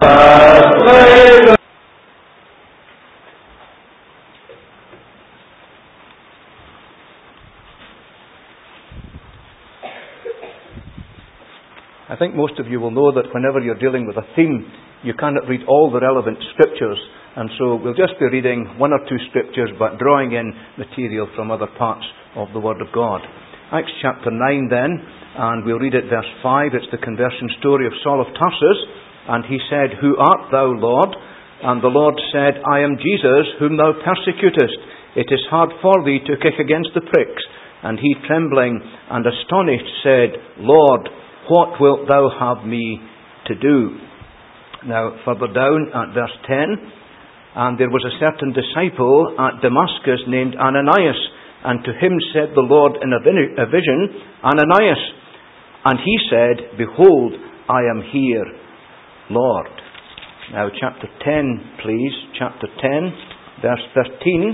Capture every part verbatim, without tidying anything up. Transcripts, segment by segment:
I think most of you will know that whenever you're dealing with a theme, you cannot read all the relevant scriptures, and so we'll just be reading one or two scriptures but drawing in material from other parts of the Word of God. Acts chapter nine then, and we'll read it verse five. It's the conversion story of Saul of Tarsus. And he said, "Who art thou, Lord?" And the Lord said, "I am Jesus, whom thou persecutest. It is hard for thee to kick against the pricks." And he, trembling and astonished, said, "Lord, what wilt thou have me to do?" Now, further down at verse ten, "And there was a certain disciple at Damascus named Ananias, and to him said the Lord in a vision, Ananias. And he said, Behold, I am here, Lord." Now, chapter ten, please. Chapter ten, verse thirteen.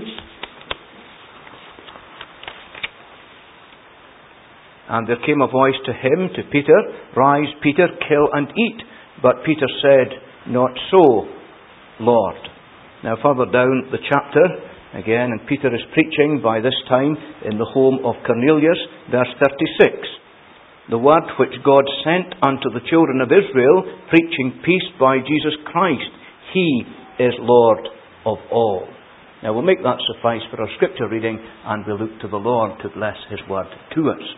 "And there came a voice to him, to Peter, Rise, Peter, kill and eat. But Peter said, Not so, Lord." Now, further down the chapter, again, and Peter is preaching by this time in the home of Cornelius, verse thirty-six. "The word which God sent unto the children of Israel, preaching peace by Jesus Christ. He is Lord of all." Now, we'll make that suffice for our scripture reading, and we'll look to the Lord to bless His word to us.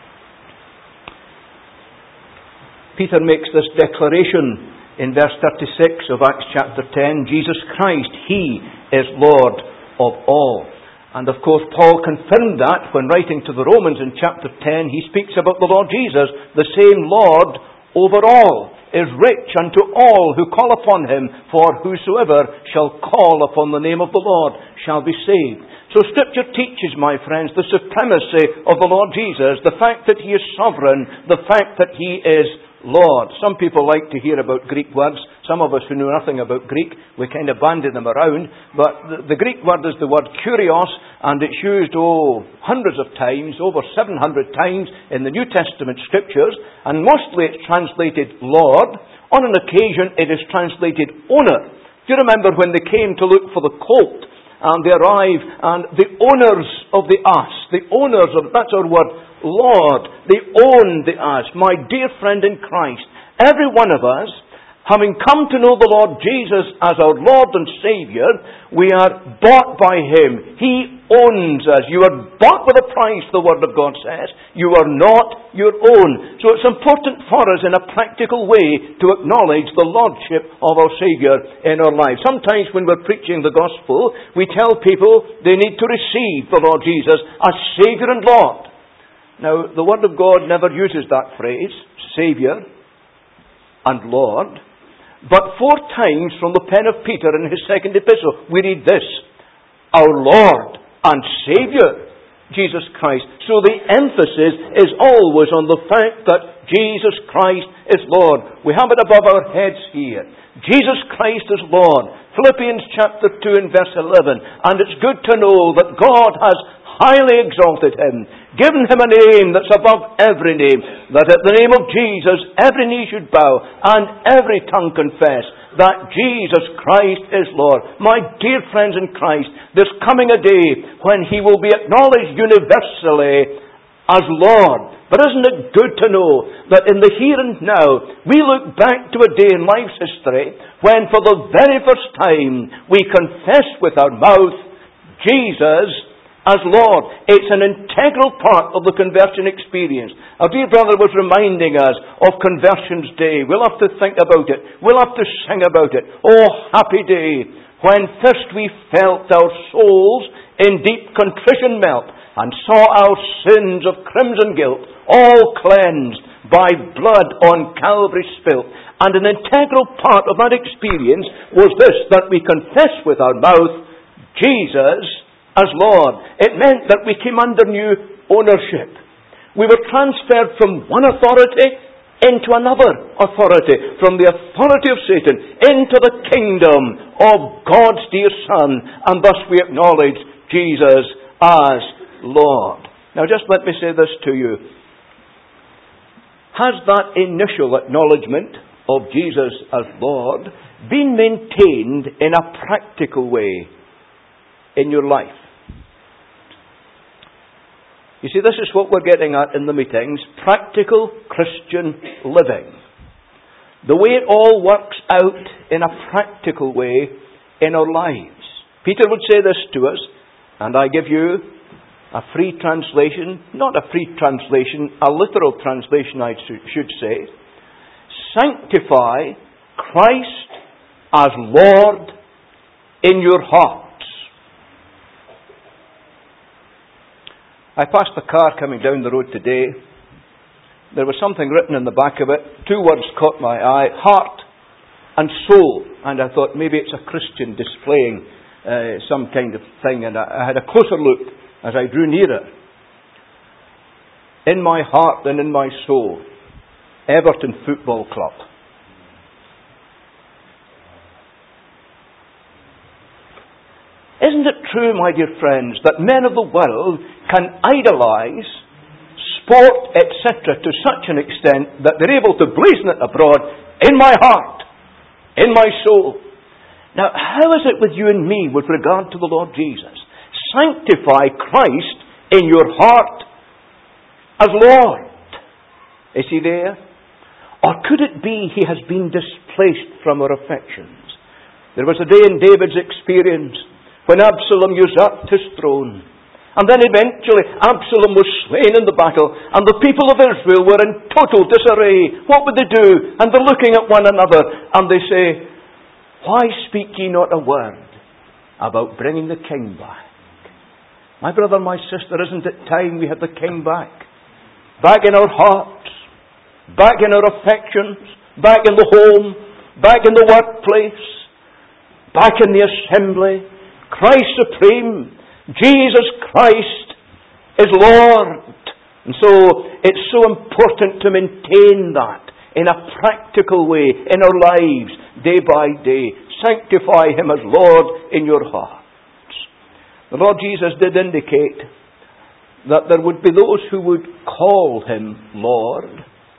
Peter makes this declaration in verse thirty-six of Acts chapter ten, Jesus Christ, He is Lord of all. And of course, Paul confirmed that when writing to the Romans in chapter ten, he speaks about the Lord Jesus, the same Lord over all, is rich unto all who call upon Him, for whosoever shall call upon the name of the Lord shall be saved. So Scripture teaches, my friends, the supremacy of the Lord Jesus, the fact that He is sovereign, the fact that He is Lord. Some people like to hear about Greek words. Some of us who know nothing about Greek, we kind of bandy them around. But the, the Greek word is the word kurios, and it's used, oh, hundreds of times, over seven hundred times in the New Testament Scriptures. And mostly it's translated Lord. On an occasion it is translated owner. Do you remember when they came to look for the colt? And they arrive, and the owners of the ass, the owners of, that's our word, Lord, they own the ass. My dear friend in Christ, every one of us, having come to know the Lord Jesus as our Lord and Saviour, we are bought by Him. He owns us. You are bought with a price, the Word of God says. You are not your own. So it's important for us in a practical way to acknowledge the Lordship of our Saviour in our lives. Sometimes when we're preaching the Gospel, we tell people they need to receive the Lord Jesus as Saviour and Lord. Now, the Word of God never uses that phrase, Saviour and Lord. But four times from the pen of Peter in his second epistle, we read this, our Lord and Saviour, Jesus Christ. So the emphasis is always on the fact that Jesus Christ is Lord. We have it above our heads here. Jesus Christ is Lord. Philippians chapter two and verse eleven. And it's good to know that God has highly exalted Him, given Him a name that's above every name, that at the name of Jesus every knee should bow and every tongue confess that Jesus Christ is Lord. My dear friends in Christ, there's coming a day when He will be acknowledged universally as Lord. But isn't it good to know that in the here and now, we look back to a day in life's history when for the very first time we confess with our mouth Jesus as Lord. It's an integral part of the conversion experience. Our dear brother was reminding us of Conversion's Day. We'll have to think about it. We'll have to sing about it. Oh, happy day, when first we felt our souls in deep contrition melt, and saw our sins of crimson guilt all cleansed by blood on Calvary spilt. And an integral part of that experience was this, that we confess with our mouth Jesus as Lord. It meant that we came under new ownership. We were transferred from one authority into another authority, from the authority of Satan into the kingdom of God's dear Son, and thus we acknowledge Jesus as Lord. Now just let me say this to you. Has that initial acknowledgement of Jesus as Lord being maintained in a practical way in your life? You see, this is what we're getting at in the meetings. Practical Christian living. The way it all works out in a practical way in our lives. Peter would say this to us, and I give you a free translation, not a free translation, a literal translation I should say. Sanctify Christ as Lord in your hearts. I passed a car coming down the road today. There was something written in the back of it. Two words caught my eye: heart and soul. And I thought maybe it's a Christian displaying uh, some kind of thing. And I, I had a closer look as I drew nearer. In my heart and in my soul, Everton Football Club. Isn't it true, my dear friends, that men of the world can idolize sport, et cetera, to such an extent that they're able to blazon it abroad in my heart, in my soul? Now, how is it with you and me with regard to the Lord Jesus? Sanctify Christ in your heart as Lord. Is He there? Or could it be He has been displaced from our affections? There was a day in David's experience when Absalom usurped his throne. And then eventually Absalom was slain in the battle, and the people of Israel were in total disarray. What would they do? And they're looking at one another, and they say, why speak ye not a word about bringing the king back? My brother, my sister, isn't it time we had the king back? Back in our hearts, back in our affections, back in the home, back in the workplace, back in the assembly. Christ supreme. Jesus Christ is Lord. And so it's so important to maintain that in a practical way in our lives, day by day. Sanctify Him as Lord in your hearts. The Lord Jesus did indicate that there would be those who would call Him Lord,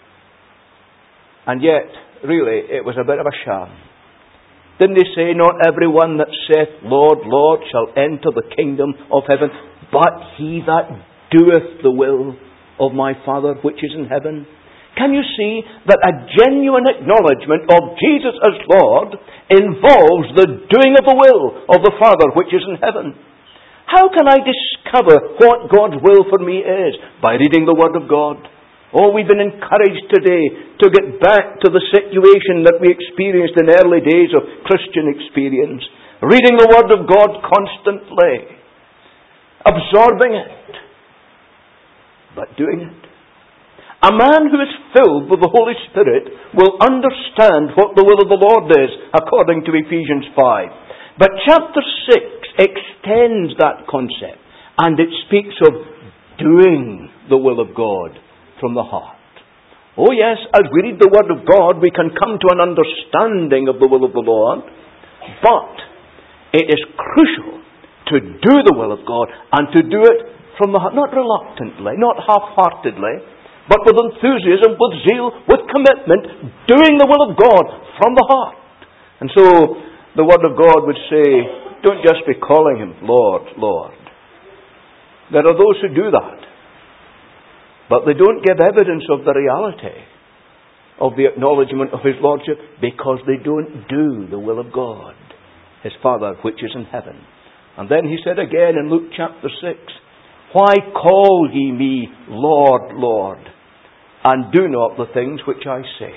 and yet, really, it was a bit of a sham. Didn't He say, not everyone that saith, Lord, Lord, shall enter the kingdom of heaven, but he that doeth the will of my Father which is in heaven? Can you see that a genuine acknowledgement of Jesus as Lord involves the doing of the will of the Father which is in heaven? How can I discover what God's will for me is? By reading the Word of God. Oh, we've been encouraged today to get back to the situation that we experienced in early days of Christian experience. Reading the Word of God constantly. Absorbing it. But doing it. A man who is filled with the Holy Spirit will understand what the will of the Lord is, according to Ephesians five. But chapter six extends that concept, and it speaks of doing the will of God from the heart. Oh yes, as we read the Word of God, we can come to an understanding of the will of the Lord, but it is crucial to do the will of God, and to do it from the heart, not reluctantly, not half-heartedly, but with enthusiasm, with zeal, with commitment, doing the will of God from the heart. And so, the Word of God would say, don't just be calling Him Lord, Lord. There are those who do that, but they don't give evidence of the reality of the acknowledgement of His Lordship, because they don't do the will of God, His Father which is in heaven. And then He said again in Luke chapter six, why call ye me Lord, Lord, and do not the things which I say?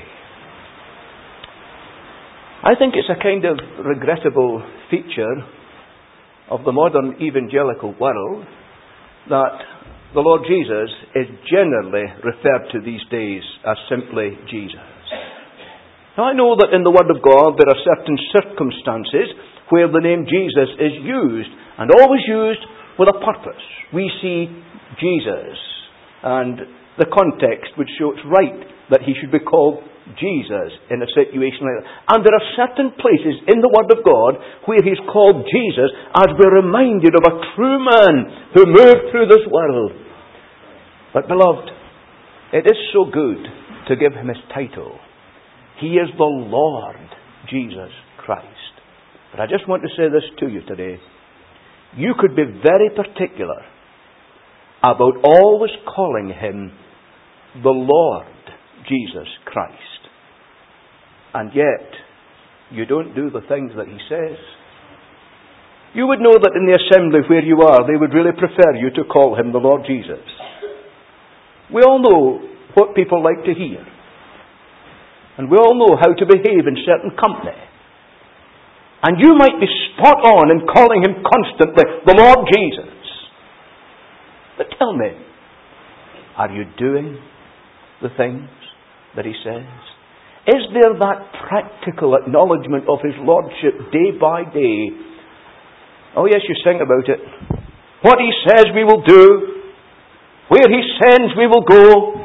I think it's a kind of regrettable feature of the modern evangelical world that the Lord Jesus is generally referred to these days as simply Jesus. Now, I know that in the Word of God there are certain circumstances where the name Jesus is used, and always used with a purpose. We see Jesus, and the context would show it's right that He should be called Jesus in a situation like that. And there are certain places in the Word of God where He's called Jesus as we're reminded of a true man who moved through this world. But beloved, it is so good to give Him His title. He is the Lord Jesus Christ. But I just want to say this to you today. You could be very particular about always calling Him the Lord Jesus Christ. And yet, you don't do the things that He says. You would know that in the assembly where you are, they would really prefer you to call Him the Lord Jesus. We all know what people like to hear. And we all know how to behave in certain company. And you might be spot on in calling Him constantly the Lord Jesus. But tell me, are you doing the things that He says? Is there that practical acknowledgement of His Lordship day by day? Oh yes, you sing about it. What He says we will do. Where He sends we will go.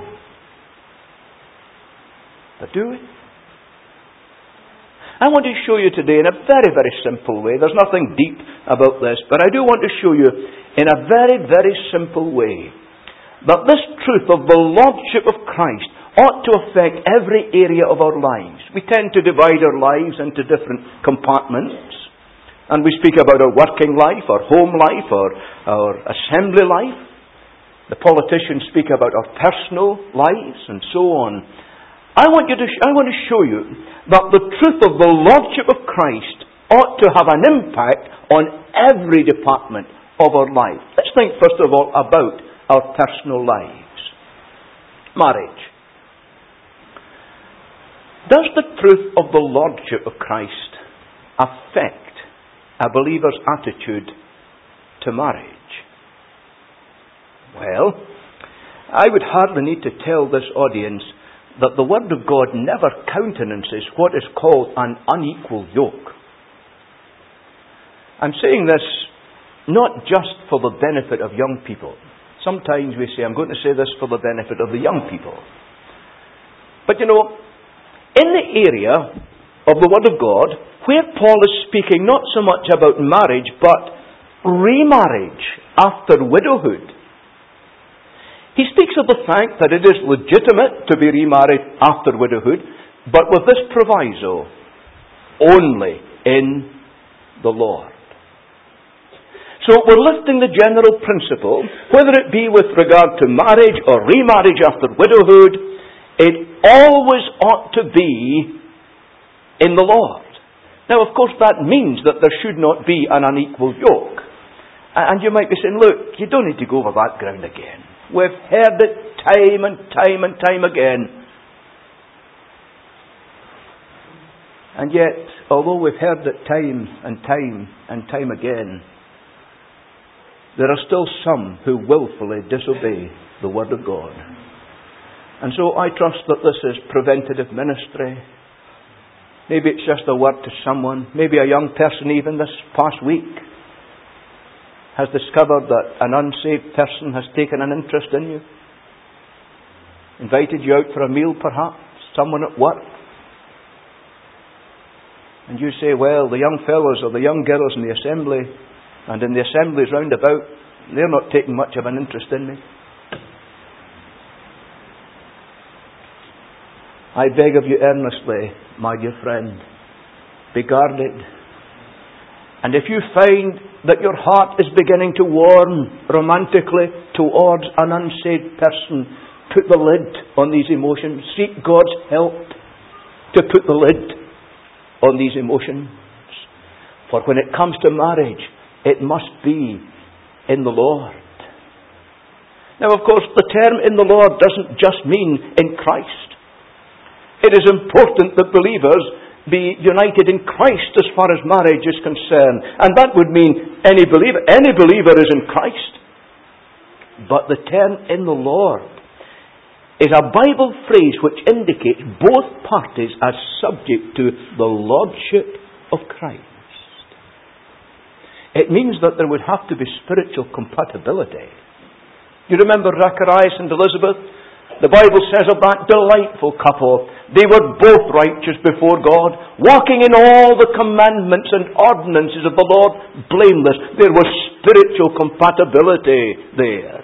But do we? I want to show you today in a very, very simple way. There's nothing deep about this, but I do want to show you in a very, very simple way that this truth of the Lordship of Christ ought to affect every area of our lives. We tend to divide our lives into different compartments. And we speak about our working life, our home life, our, our assembly life. The politicians speak about our personal lives and so on. I want you to, I want to show you that the truth of the Lordship of Christ ought to have an impact on every department of our life. Let's think first of all about our personal lives. Marriage. Does the truth of the Lordship of Christ affect a believer's attitude to marriage? Well, I would hardly need to tell this audience that the Word of God never countenances what is called an unequal yoke. I'm saying this not just for the benefit of young people. Sometimes we say, I'm going to say this for the benefit of the young people. But you know, in the area of the Word of God, where Paul is speaking not so much about marriage, but remarriage after widowhood, he speaks of the fact that it is legitimate to be remarried after widowhood, but with this proviso, only in the Lord. So we're lifting the general principle, whether it be with regard to marriage or remarriage after widowhood, it always ought to be in the Lord. Now, of course, that means that there should not be an unequal yoke. And you might be saying, look, you don't need to go over that ground again. We've heard it time and time and time again. And yet, although we've heard it time and time and time again, there are still some who willfully disobey the Word of God. And so I trust that this is preventative ministry. Maybe it's just a word to someone. Maybe a young person even this past week has discovered that an unsaved person has taken an interest in you. Invited you out for a meal perhaps. Someone at work. And you say, well, the young fellows or the young girls in the assembly and in the assemblies round about, they're not taking much of an interest in me. I beg of you earnestly, my dear friend, be guarded. And if you find that your heart is beginning to warm romantically towards an unsaved person, put the lid on these emotions. Seek God's help to put the lid on these emotions. For when it comes to marriage, it must be in the Lord. Now, of course, the term in the Lord doesn't just mean in Christ. It is important that believers be united in Christ as far as marriage is concerned. And that would mean any believer. Any believer is in Christ. But the term in the Lord is a Bible phrase which indicates both parties as subject to the Lordship of Christ. It means that there would have to be spiritual compatibility. You remember Zacharias and Elizabeth? The Bible says of that delightful couple, they were both righteous before God, walking in all the commandments and ordinances of the Lord, blameless. There was spiritual compatibility there.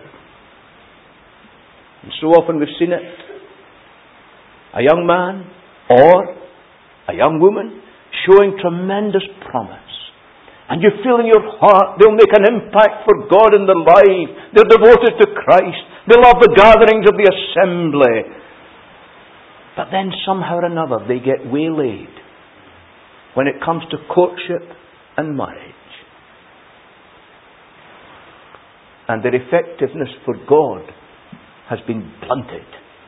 And so often we've seen it. A young man or a young woman showing tremendous promise. And you feel in your heart they'll make an impact for God in their life. They're devoted to Christ. They love the gatherings of the assembly. But then somehow or another they get waylaid when it comes to courtship and marriage. And their effectiveness for God has been blunted.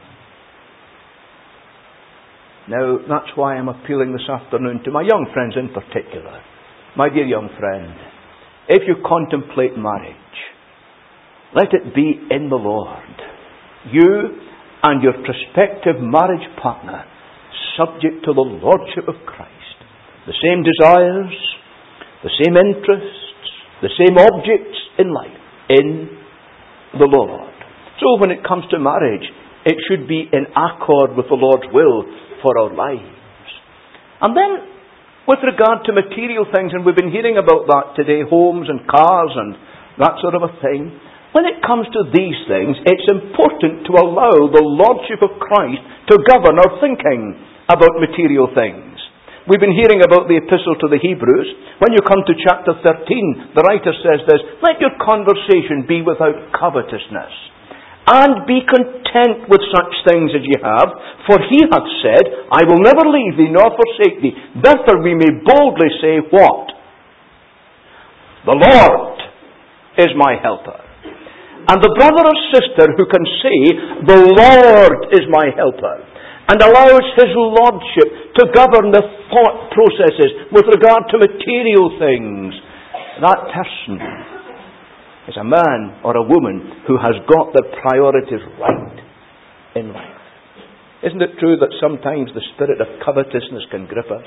Now, that's why I'm appealing this afternoon to my young friends in particular. My dear young friend, if you contemplate marriage, let it be in the Lord. You and your prospective marriage partner, subject to the Lordship of Christ. The same desires, the same interests, the same objects in life, in the Lord. So when it comes to marriage, it should be in accord with the Lord's will for our lives. And then, with regard to material things, and we've been hearing about that today, homes and cars and that sort of a thing, when it comes to these things, it's important to allow the Lordship of Christ to govern our thinking about material things. We've been hearing about the epistle to the Hebrews. When you come to chapter thirteen, the writer says this, let your conversation be without covetousness, and be content with such things as ye have, for he hath said, I will never leave thee nor forsake thee. Therefore we may boldly say, what? The Lord is my helper. And the brother or sister who can say, the Lord is my helper, and allows His Lordship to govern the thought processes with regard to material things, that person is a man or a woman who has got the priorities right in life. Isn't it true that sometimes the spirit of covetousness can grip us?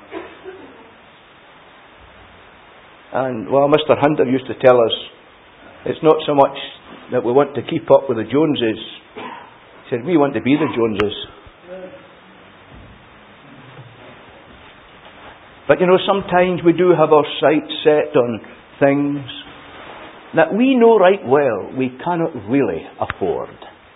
And, well, Mister Hunter used to tell us, it's not so much that we want to keep up with the Joneses. He said, we want to be the Joneses. But, you know, sometimes we do have our sights set on things that we know right well we cannot really afford.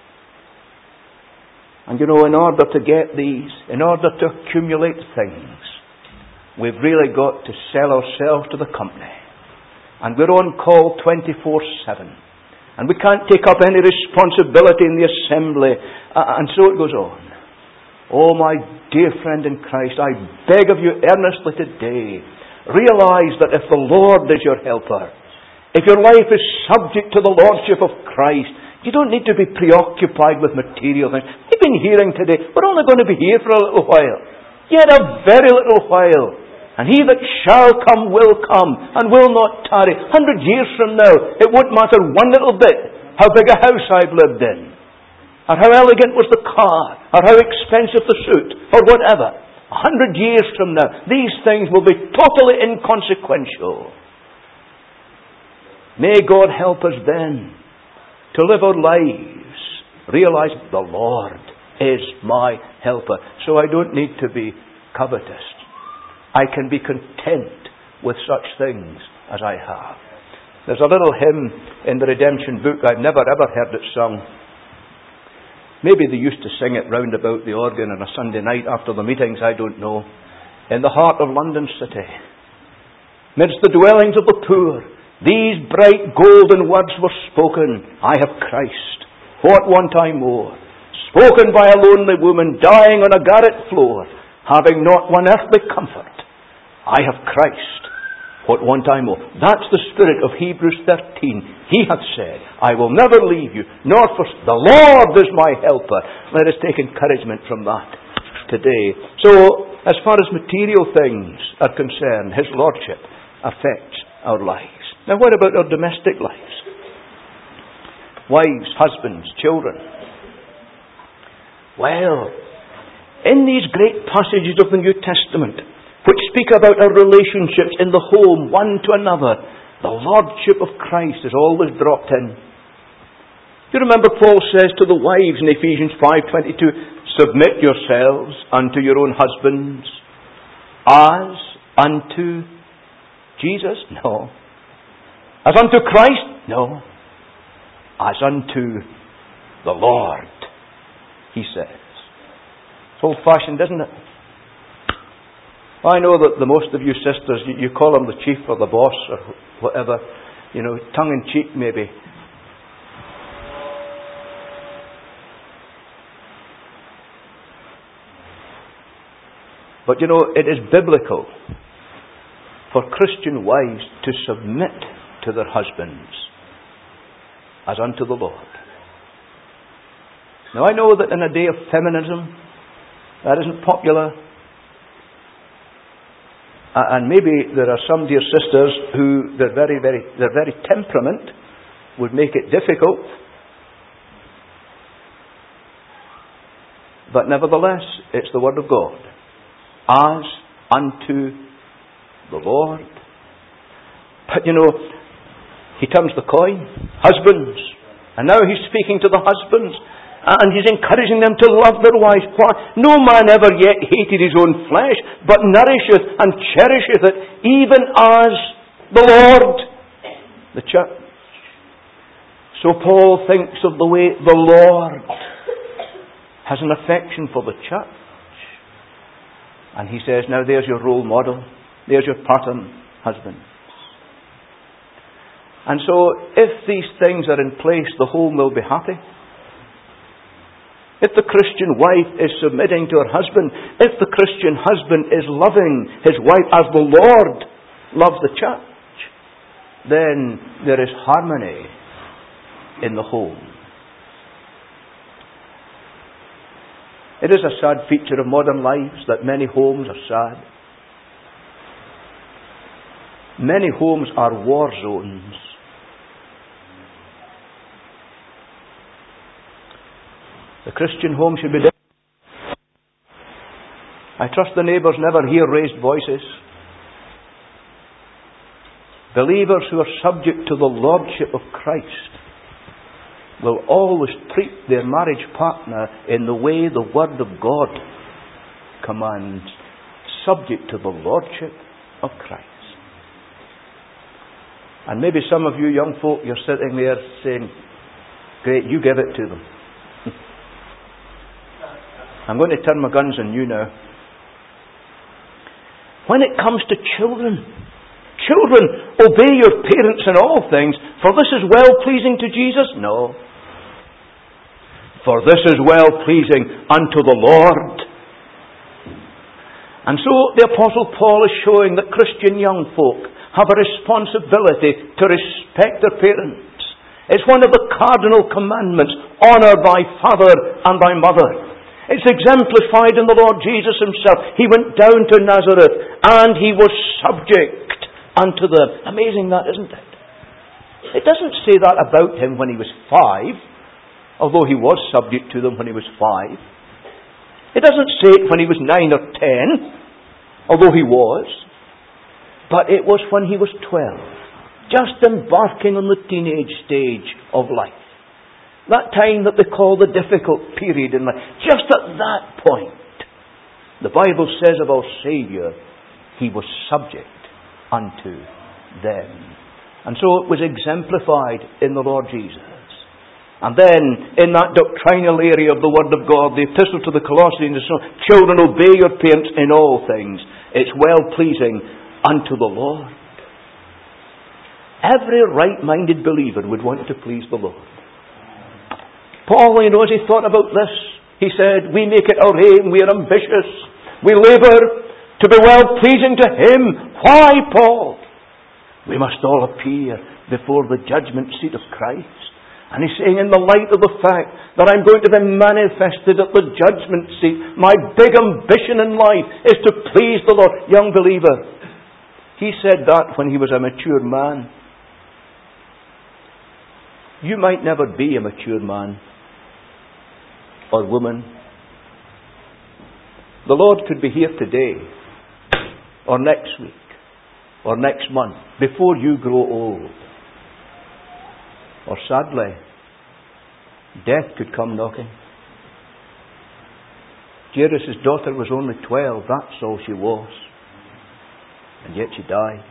And you know, in order to get these, in order to accumulate things, we've really got to sell ourselves to the company. And we're on call twenty-four seven. And we can't take up any responsibility in the assembly. Uh, and so it goes on. Oh, my dear friend in Christ, I beg of you earnestly today, realize that if the Lord is your helper, if your life is subject to the Lordship of Christ, you don't need to be preoccupied with material things. We've been hearing today, we're only going to be here for a little while. Yet a very little while. And he that shall come will come, and will not tarry. Hundred years from now, it won't matter one little bit how big a house I've lived in, or how elegant was the car, or how expensive the suit, or whatever. A hundred years from now, these things will be totally inconsequential. May God help us then to live our lives, realize the Lord is my helper. So I don't need to be covetous. I can be content with such things as I have. There's a little hymn in the Redemption book. I've never ever heard it sung. Maybe they used to sing it round about the organ on a Sunday night after the meetings, I don't know. In the heart of London City, midst the dwellings of the poor, these bright golden words were spoken. I have Christ. What want I more? Spoken by a lonely woman dying on a garret floor, having not one earthly comfort. I have Christ. What want I more? That's the spirit of Hebrews thirteen. He hath said, I will never leave you, nor forsake. The Lord is my helper. Let us take encouragement from that today. So, as far as material things are concerned, His Lordship affects our lives. Now, what about our domestic lives? Wives, husbands, children. Well, in these great passages of the New Testament, which speak about our relationships in the home, one to another, the Lordship of Christ is always dropped in. You remember Paul says to the wives in Ephesians five twenty-two, submit yourselves unto your own husbands as unto Jesus? No. As unto Christ? No. As unto the Lord, he says. It's old-fashioned, isn't it? I know that the most of you sisters, you, you call him the chief or the boss or whatever, you know, tongue-in-cheek maybe. But you know, it is biblical for Christian wives to submit to their husbands as unto the Lord. Now I know that in a day of feminism, that isn't popular. And maybe there are some dear sisters who their very, very, their very temperament would make it difficult. But nevertheless, it's the Word of God. As unto the Lord. But you know, he turns the coin. Husbands. And now he's speaking to the husbands. And he's encouraging them to love their wives. Why? No man ever yet hated his own flesh, but nourisheth and cherisheth it, even as the Lord, the church. So Paul thinks of the way the Lord has an affection for the church. And he says, now there's your role model. There's your pattern, husband. And so, if these things are in place, the home will be happy. If the Christian wife is submitting to her husband, if the Christian husband is loving his wife as the Lord loves the church, then there is harmony in the home. It is a sad feature of modern lives that many homes are sad. Many homes are war zones. The Christian home should be different. I trust the neighbours never hear raised voices. Believers who are subject to the lordship of Christ will always treat their marriage partner in the way the Word of God commands, subject to the lordship of Christ. And maybe some of you young folk, you're sitting there saying, great, you give it to them. I'm going to turn my guns on you now. When it comes to children, children, obey your parents in all things, for this is well-pleasing to Jesus? No. For this is well-pleasing unto the Lord. And so the Apostle Paul is showing that Christian young folk have a responsibility to respect their parents. It's one of the cardinal commandments. Honour thy father and thy mother. It's exemplified in the Lord Jesus himself. He went down to Nazareth and he was subject unto them. Amazing that, isn't it? It doesn't say that about him when he was five, although he was subject to them when he was five. It doesn't say it when he was nine or ten, although he was. But it was when he was twelve, just embarking on the teenage stage of life. That time that they call the difficult period in life. Just at that point, the Bible says of our Saviour, he was subject unto them. And so it was exemplified in the Lord Jesus. And then, in that doctrinal area of the Word of God, the epistle to the Colossians, children, obey your parents in all things. It's well-pleasing unto the Lord. Every right-minded believer would want to please the Lord. Paul, you know, as he thought about this, he said, we make it our aim, we are ambitious, we labour to be well-pleasing to him. Why, Paul? We must all appear before the judgment seat of Christ. And he's saying, in the light of the fact that I'm going to be manifested at the judgment seat, my big ambition in life is to please the Lord. Young believer, he said that when he was a mature man. You might never be a mature man or woman. The Lord could be here today, or next week, or next month, before you grow old. Or sadly, death could come knocking. Jairus' daughter was only twelve, that's all she was. And yet she died.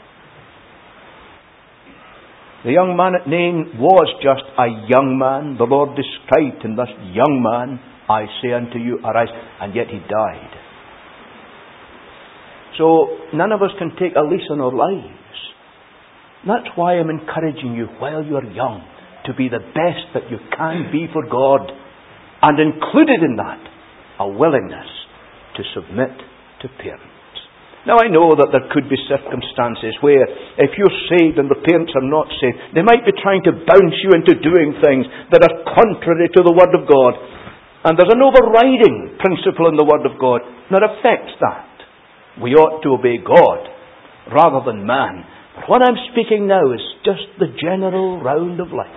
The young man at Nain was just a young man. The Lord described him, this young man, I say unto you, arise. And yet he died. So none of us can take a lease on our lives. That's why I'm encouraging you while you're young to be the best that you can be for God. And included in that, a willingness to submit to parents. Now I know that there could be circumstances where if you're saved and the parents are not saved, they might be trying to bounce you into doing things that are contrary to the Word of God. And there's an overriding principle in the Word of God that affects that. We ought to obey God rather than man. But what I'm speaking now is just the general round of life.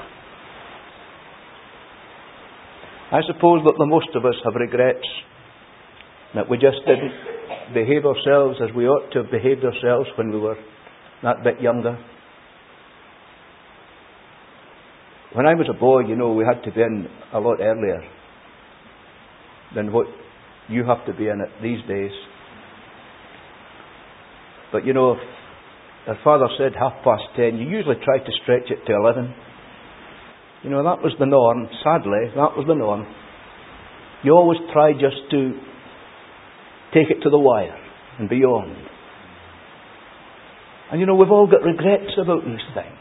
I suppose that the most of us have regrets that we just didn't behave ourselves as we ought to have behaved ourselves when we were that bit younger. When I was a boy, you know, we had to be in a lot earlier than what you have to be in it these days. But you know, if our father said half past ten, you usually try to stretch it to eleven. You know, that was the norm. Sadly, that was the norm. You always try just to take it to the wire and beyond. And you know, we've all got regrets about these things.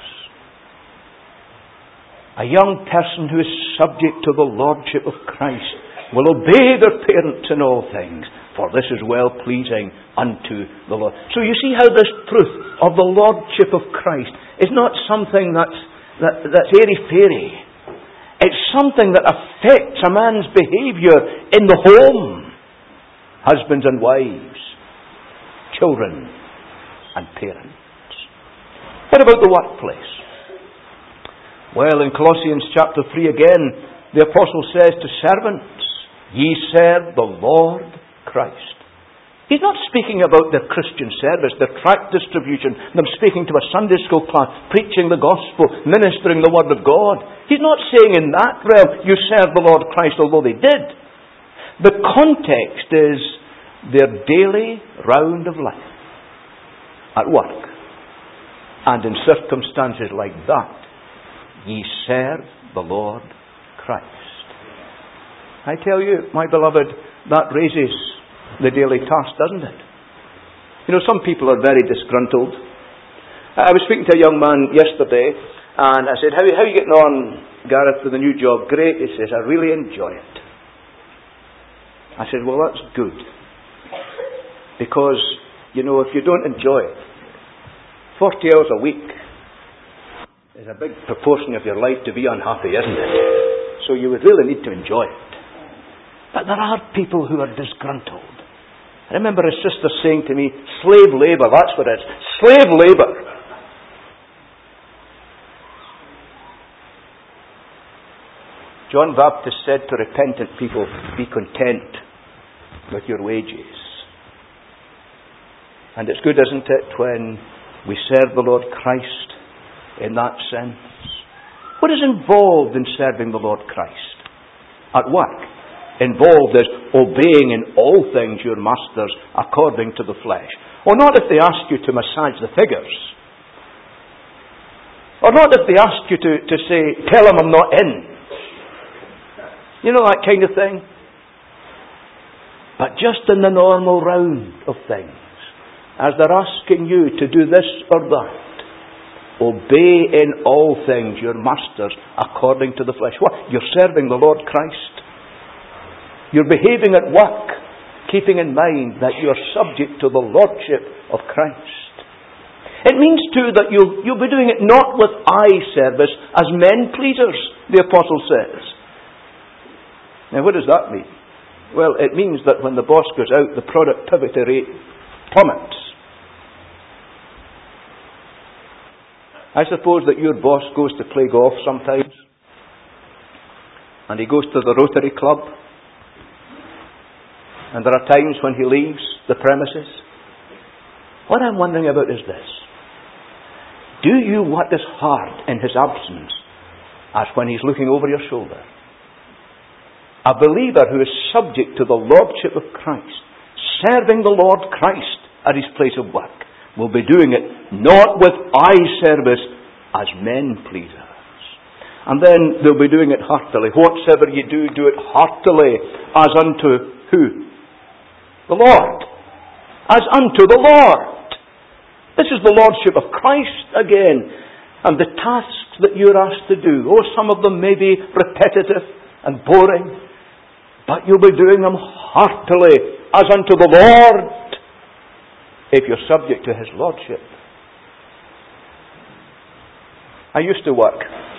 A young person who is subject to the Lordship of Christ will obey their parents in all things, for this is well-pleasing unto the Lord. So you see how this truth of the Lordship of Christ is not something that's, that, that's airy-fairy. It's something that affects a man's behaviour in the home. Husbands and wives, children and parents. What about the workplace? Well, in Colossians chapter three again, the apostle says to servants, ye serve the Lord Christ. He's not speaking about their Christian service, their tract distribution, them speaking to a Sunday school class, preaching the gospel, ministering the word of God. He's not saying in that realm, you serve the Lord Christ, although they did. The context is their daily round of life at work. And in circumstances like that, ye serve the Lord Christ. I tell you, my beloved, that raises the daily task, doesn't it? You know, some people are very disgruntled. I was speaking to a young man yesterday, and I said, how, how are you getting on, Gareth, with the new job? Great, he says, I really enjoy it. I said, well, that's good. Because, you know, if you don't enjoy it, forty hours a week is a big proportion of your life to be unhappy, isn't it? So you would really need to enjoy it. But there are people who are disgruntled. I remember a sister saying to me, slave labour, that's what it is. Slave labour. John Baptist said to repentant people, be content with your wages. And it's good, isn't it, when we serve the Lord Christ in that sense. What is involved in serving the Lord Christ? At work, involved is obeying in all things your masters according to the flesh. Or not if they ask you to massage the figures. Or not if they ask you to, to say, tell them I'm not in. You know, that kind of thing. But just in the normal round of things, as they're asking you to do this or that, obey in all things your masters according to the flesh. What? You're serving the Lord Christ. You're behaving at work, keeping in mind that you're subject to the Lordship of Christ. It means too that you'll, you'll be doing it not with eye service as men pleasers, the apostle says. Now what does that mean? Well, it means that when the boss goes out, the productivity rate plummets. I suppose that your boss goes to play golf sometimes, and he goes to the Rotary Club, and there are times when he leaves the premises. What I'm wondering about is this. Do you work as hard in his absence as when he's looking over your shoulder? A believer who is subject to the Lordship of Christ, serving the Lord Christ at his place of work, will be doing it not with eye service as men pleasers. And then they'll be doing it heartily. Whatsoever you do, do it heartily as unto who? The Lord. as unto the Lord. This is the Lordship of Christ again. And the tasks that you're asked to do, oh, some of them may be repetitive and boring, but you'll be doing them heartily as unto the Lord, if you're subject to His Lordship. I used to work.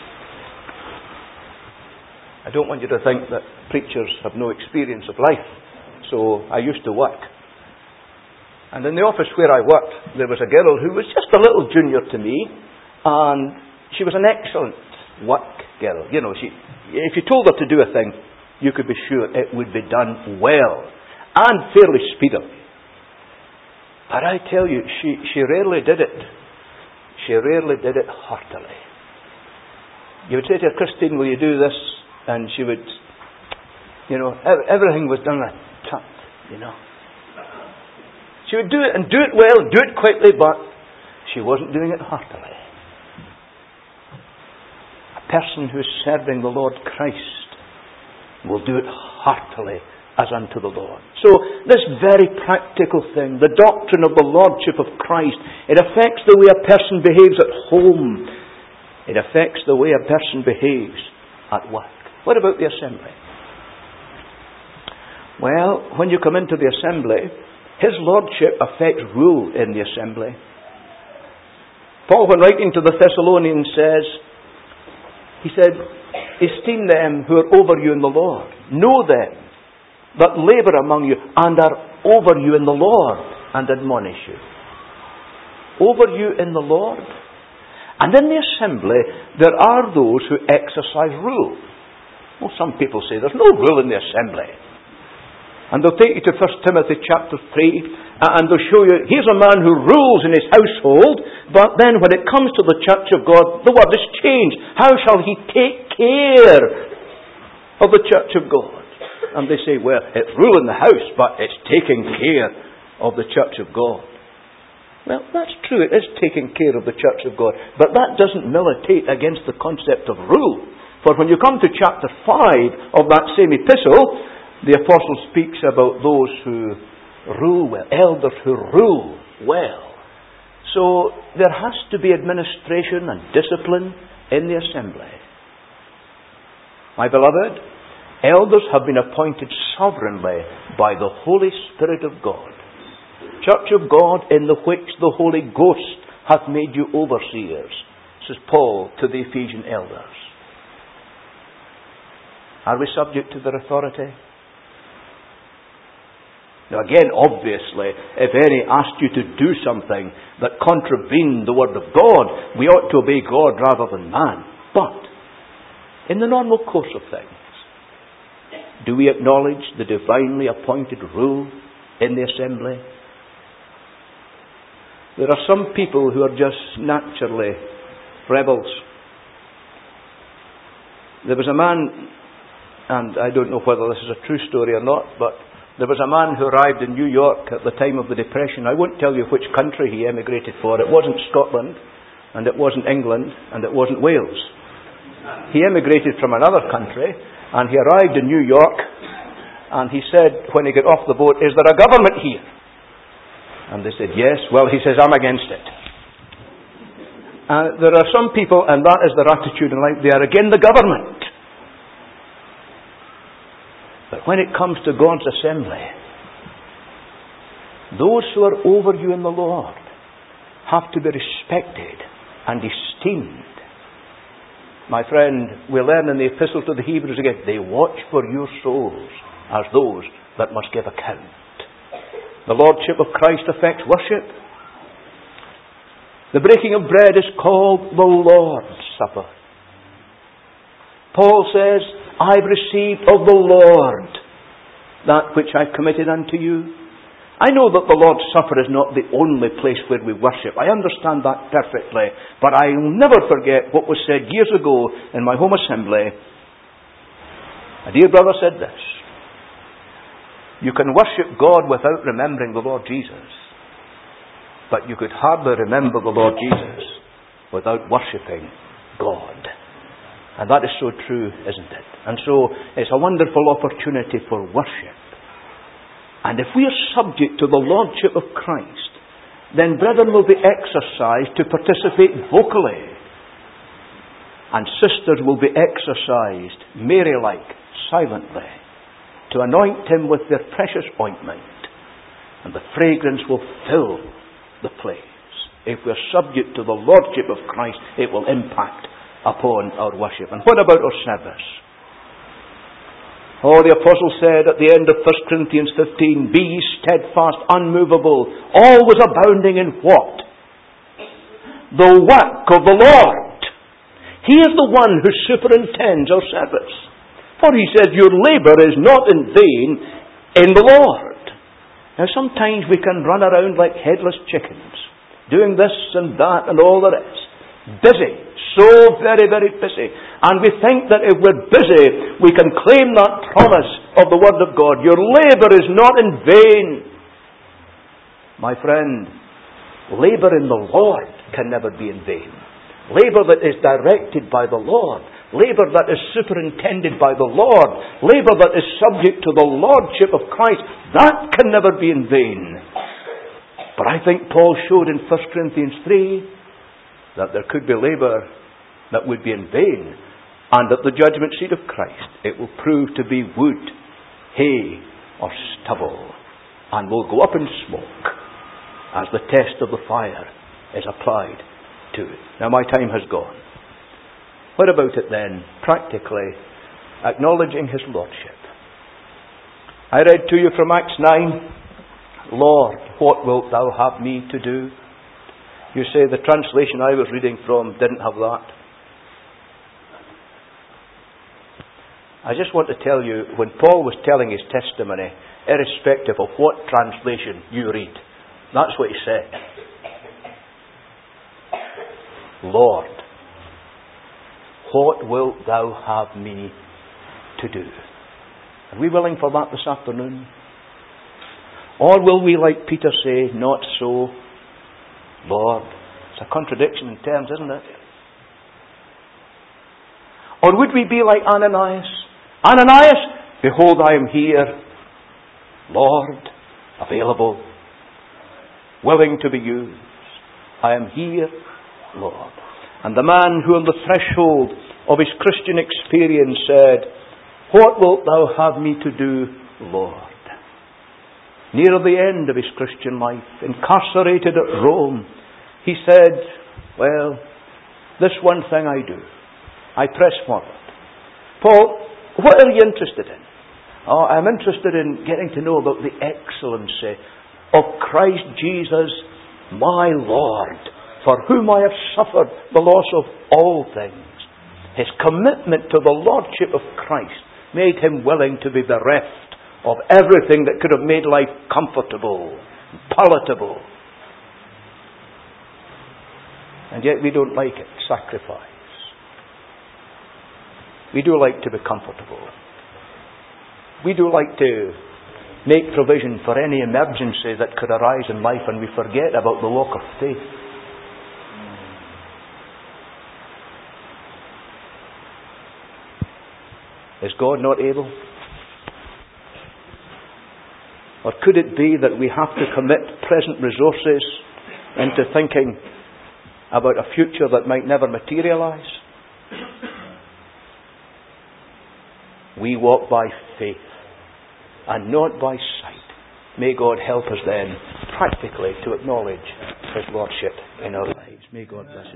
I don't want you to think that preachers have no experience of life. So I used to work. And in the office where I worked, there was a girl who was just a little junior to me, and she was an excellent work girl. You know, she, if you told her to do a thing, you could be sure it would be done well and fairly speedily. But I tell you, she, she rarely did it. She rarely did it heartily. You would say to her, Christine, will you do this? And she would, you know, everything was done a tut, you know. She would do it and do it well, do it quickly, but she wasn't doing it heartily. A person who is serving the Lord Christ will do it heartily as unto the Lord. So this very practical thing, the doctrine of the Lordship of Christ, it affects the way a person behaves at home. It affects the way a person behaves at work. What about the assembly? Well, when you come into the assembly, His Lordship affects rule in the assembly. Paul, when writing to the Thessalonians, says, he said, esteem them who are over you in the Lord. Know them that labour among you and are over you in the Lord and admonish you. Over you in the Lord. And in the assembly, there are those who exercise rule. Well, some people say there's no rule in the assembly. And they'll take you to First Timothy chapter three, and they'll show you, here's a man who rules in his household, but then when it comes to the church of God, the word is changed. How shall he take care of the church of God? And they say, well, it's rule in the house, but it's taking care of the church of God. Well, that's true, it is taking care of the church of God, but that doesn't militate against the concept of rule. For when you come to chapter five of that same epistle, the apostle speaks about those who rule well, elders who rule well. So there has to be administration and discipline in the assembly. My beloved, elders have been appointed sovereignly by the Holy Spirit of God. Church of God, in the which the Holy Ghost hath made you overseers, says Paul to the Ephesian elders. Are we subject to their authority? Now again, obviously, if any asked you to do something that contravened the Word of God, we ought to obey God rather than man. But, in the normal course of things, do we acknowledge the divinely appointed rule in the assembly? There are some people who are just naturally rebels. There was a man, and I don't know whether this is a true story or not, but there was a man who arrived in New York at the time of the Depression. I won't tell you which country he emigrated for. It wasn't Scotland, and it wasn't England, and it wasn't Wales. He emigrated from another country, and he arrived in New York, and he said, when he got off the boat, is there a government here? And they said, yes. Well, he says, I'm against it. Uh, there are some people, and that is their attitude in life, they are against the government. But when it comes to God's assembly, those who are over you in the Lord have to be respected and esteemed. My friend, we learn in the Epistle to the Hebrews again, they watch for your souls as those that must give account. The Lordship of Christ affects worship. The breaking of bread is called the Lord's Supper. Paul says, I've received of the Lord that which I've committed unto you. I know that the Lord's Supper is not the only place where we worship. I understand that perfectly. But I'll never forget what was said years ago in my home assembly. A dear brother said this: you can worship God without remembering the Lord Jesus. But you could hardly remember the Lord Jesus without worshipping God. And that is so true, isn't it? And so it's a wonderful opportunity for worship. And if we are subject to the Lordship of Christ, then brethren will be exercised to participate vocally. And sisters will be exercised, Mary-like, silently, to anoint him with their precious ointment. And the fragrance will fill the place. If we're subject to the Lordship of Christ, it will impact upon our worship. And what about our service? Oh, the Apostle said at the end of First Corinthians fifteen, be ye steadfast, unmovable, always abounding in what? The work of the Lord. He is the one who superintends our service. For he says, your labour is not in vain in the Lord. Now sometimes we can run around like headless chickens, doing this and that and all the rest. Busy. So very, very busy. And we think that if we're busy, we can claim that promise of the Word of God. Your labour is not in vain. My friend, labour in the Lord can never be in vain. Labour that is directed by the Lord. Labour that is superintended by the Lord. Labour that is subject to the Lordship of Christ. That can never be in vain. But I think Paul showed in First Corinthians three that there could be labour that would be in vain, and at the judgment seat of Christ it will prove to be wood, hay, or stubble, and will go up in smoke as the test of the fire is applied to it. Now my time has gone. What about it then, practically, acknowledging His Lordship? I read to you from Acts nine, Lord, what wilt thou have me to do? You say the translation I was reading from didn't have that. I just want to tell you, when Paul was telling his testimony, irrespective of what translation you read, that's what he said. Lord, what wilt thou have me to do? Are we willing for that this afternoon? Or will we, like Peter, say, not so, Lord? It's a contradiction in terms, isn't it? Or would we be like Ananias? Ananias, behold, I am here, Lord, available, willing to be used. I am here, Lord. And the man who on the threshold of his Christian experience said, what wilt thou have me to do, Lord? Near the end of his Christian life, incarcerated at Rome, he said, well, this one thing I do. I press forward. Paul, what are you interested in? Oh, I'm interested in getting to know about the excellency of Christ Jesus, my Lord, for whom I have suffered the loss of all things. His commitment to the Lordship of Christ made him willing to be bereft of everything that could have made life comfortable, palatable. And yet we don't like it, sacrifice. We do like to be comfortable. We do like to make provision for any emergency that could arise in life, and we forget about the walk of faith. Is God not able? Or could it be that we have to commit present resources into thinking about a future that might never materialize? We walk by faith and not by sight. May God help us then practically to acknowledge His Lordship in our lives. May God bless us.